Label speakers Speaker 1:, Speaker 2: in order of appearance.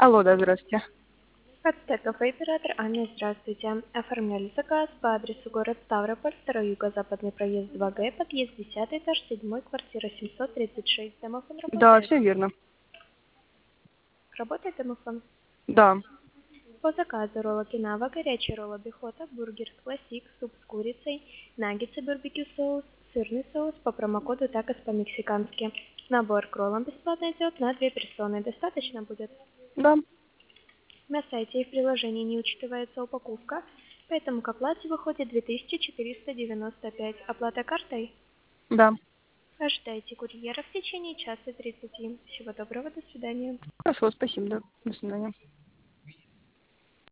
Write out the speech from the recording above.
Speaker 1: Алло, да, здравствуйте.
Speaker 2: Ацтек кафе оператор Анна, здравствуйте. Оформляли заказ по адресу город Ставрополь, 2 юго-западный проезд 2Г, подъезд 10 этаж, 7 квартира 736. Домофон
Speaker 1: Да,
Speaker 2: работает?
Speaker 1: все верно.
Speaker 2: Работает домофон?
Speaker 1: Да.
Speaker 2: По заказу роллы Кинава, горячий ролл Бихота, бургер классик, суп с курицей, наггетсы барбекю соус, сырный соус по промокоду такос по-мексикански. Набор к роллам бесплатно идет на 2 персоны. Достаточно будет?
Speaker 1: Да.
Speaker 2: На сайте и в приложении не учитывается упаковка, поэтому к оплате выходит 2495. Оплата картой?
Speaker 1: Да.
Speaker 2: Ожидайте курьера в течение часа 30. Всего доброго, до свидания.
Speaker 1: Хорошо, спасибо. Да. До свидания.